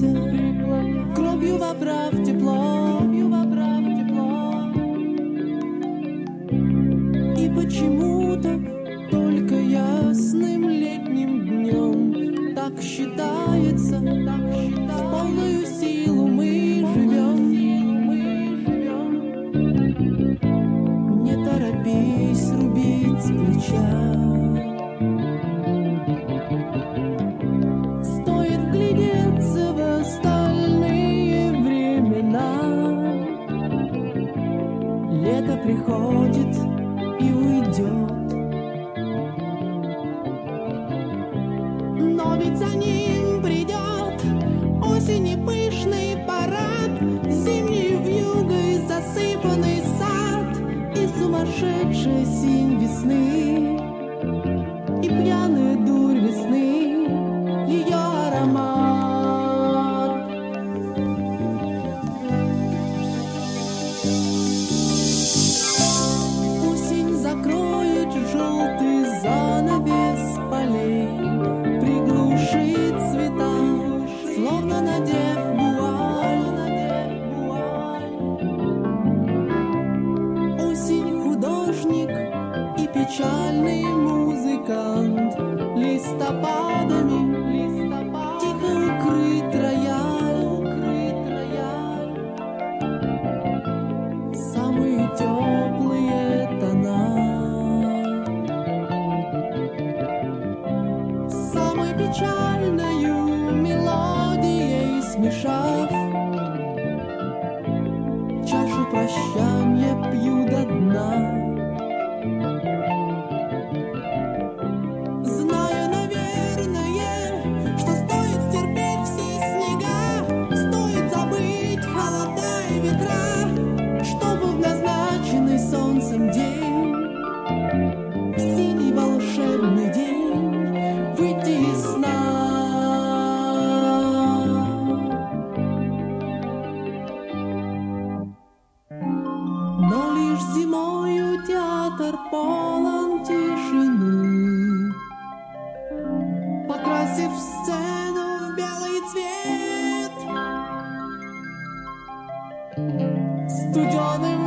кровью вобрав тепло. И почему-то только ясным летним днем так считается, в полную силу мы живем. Не торопись рубить с плеча. Стоит вглядеться в остальные времена. Лето приходит и уйдет, но ведь за ним придет осени пышный парад, зимней вьюгой засыпанный сад и сумасшедшая синь весны, и пьяная дурь весны, ее аромат. Осень закроет желтый занавес полей, приглушит цвета, словно надев вуаль. Осень художник и печальный музыкант, листопадами тихо укрыт рояль. Самые теплые тона, самой печальною мелодией смешав, чашу прощания пью до дна. Зная, наверное, что стоит стерпеть все снега, стоит забыть холода и ветра, чтобы в назначенный солнцем день, в синий волшебный день, выйти из сна. Но лишь зимою театр полон тишины, покрасив сцену в белый цвет, студеным